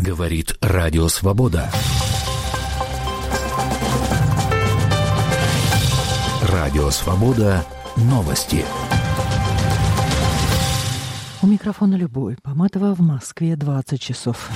Говорит Радио Свобода. Радио Свобода. Новости. У микрофона Любовь Поматова, в Москве 20 часов.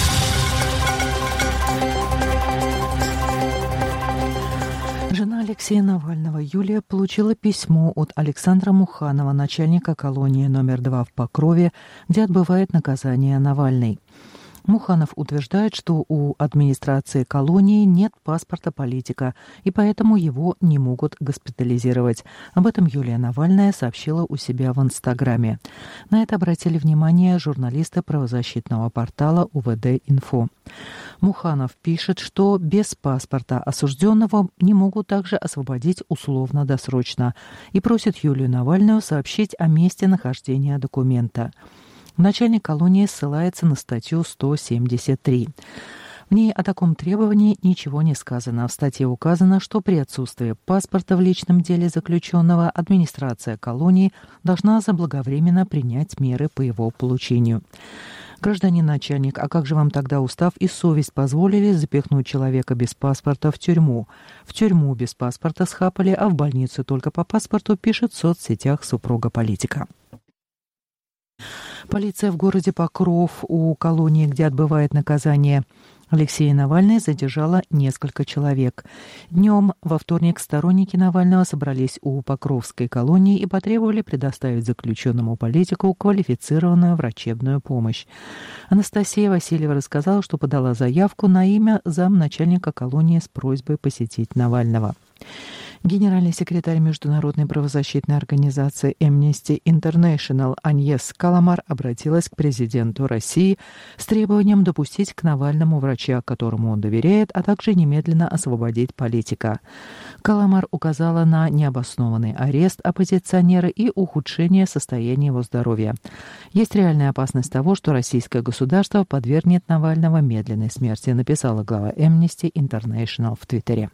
Жена Алексея Навального Юлия получила письмо от Александра Муханова, начальника колонии номер 2 в Покрове, где отбывает наказание Навальный. Муханов утверждает, что у администрации колонии нет паспорта политика, и поэтому его не могут госпитализировать. Об этом Юлия Навальная сообщила у себя в Инстаграме. На это обратили внимание журналисты правозащитного портала УВД-Инфо. Муханов пишет, что без паспорта осужденного не могут также освободить условно-досрочно, и просит Юлию Навальную сообщить о месте нахождения документа. Начальник колонии ссылается на статью 173. В ней о таком требовании ничего не сказано. В статье указано, что при отсутствии паспорта в личном деле заключенного администрация колонии должна заблаговременно принять меры по его получению. Гражданин начальник, а как же вам тогда устав и совесть позволили запихнуть человека без паспорта в тюрьму? В тюрьму без паспорта схапали, а в больницу только по паспорту, пишет в соцсетях супруга политика. Полиция в городе Покров, у колонии, где отбывает наказание Алексея Навального, задержала несколько человек. Днем во вторник сторонники Навального собрались у Покровской колонии и потребовали предоставить заключенному политику квалифицированную врачебную помощь. Анастасия Васильева рассказала, что подала заявку на имя замначальника колонии с просьбой посетить Навального. Генеральный секретарь Международной правозащитной организации Amnesty International Аньес Каламар обратилась к президенту России с требованием допустить к Навальному врача, которому он доверяет, а также немедленно освободить политика. Каламар указала на необоснованный арест оппозиционера и ухудшение состояния его здоровья. Есть реальная опасность того, что российское государство подвергнет Навального медленной смерти, написала глава Amnesty International в Твиттере.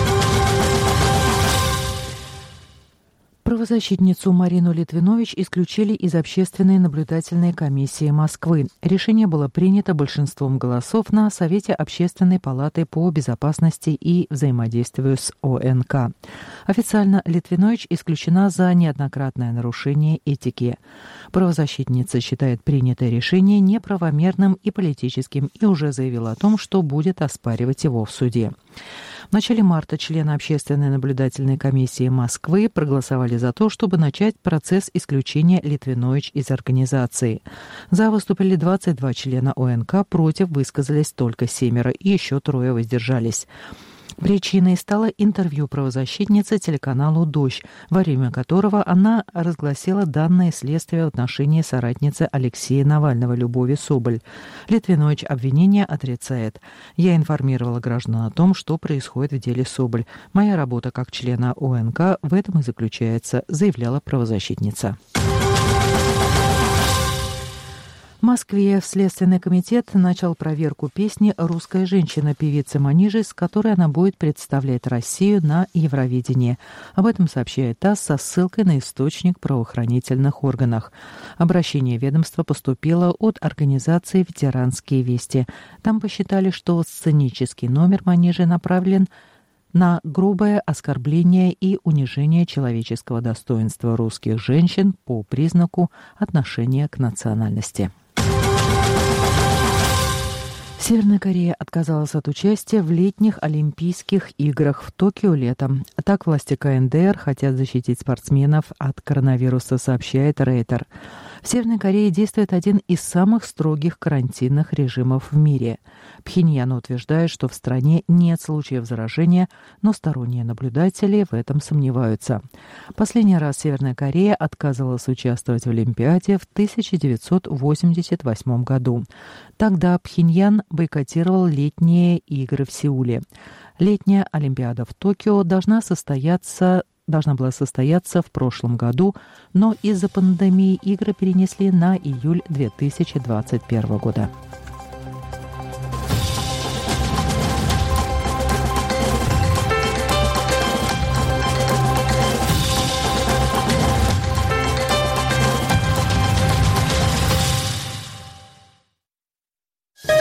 Правозащитницу Марину Литвинович исключили из Общественной наблюдательной комиссии Москвы. Решение было принято большинством голосов на Совете Общественной палаты по безопасности и взаимодействию с ОНК. Официально Литвинович исключена за неоднократное нарушение этики. Правозащитница считает принятое решение неправомерным и политическим и уже заявила о том, что будет оспаривать его в суде. В начале марта члены Общественной наблюдательной комиссии Москвы проголосовали за то, чтобы начать процесс исключения Литвинович из организации. За выступили 22 члена ОНК, против высказались только 7, и еще 3 воздержались. Причиной стало интервью правозащитницы телеканалу «Дождь», во время которого она разгласила данные следствия в отношении соратницы Алексея Навального Любови Соболь. Литвинович обвинения отрицает. «Я информировала граждан о том, что происходит в деле Соболь. Моя работа как члена ОНК в этом и заключается», заявляла правозащитница. В Москве Следственный комитет начал проверку песни «Русская женщина» певицы Манижи, с которой она будет представлять Россию на Евровидении. Об этом сообщает ТАСС со ссылкой на источник в правоохранительных органах. Обращение ведомства поступило от организации «Ветеранские вести». Там посчитали, что сценический номер Манижи направлен на грубое оскорбление и унижение человеческого достоинства русских женщин по признаку отношения к национальности. Северная Корея отказалась от участия в летних Олимпийских играх в Токио летом. Так власти КНДР хотят защитить спортсменов от коронавируса, сообщает Рейтер. В Северной Корее действует один из самых строгих карантинных режимов в мире. Пхеньян утверждает, что в стране нет случаев заражения, но сторонние наблюдатели в этом сомневаются. Последний раз Северная Корея отказывалась участвовать в Олимпиаде в 1988 году. Тогда Пхеньян бойкотировал летние игры в Сеуле. Летняя Олимпиада в Токио должна была состояться в прошлом году, но из-за пандемии игры перенесли на июль 2021 года.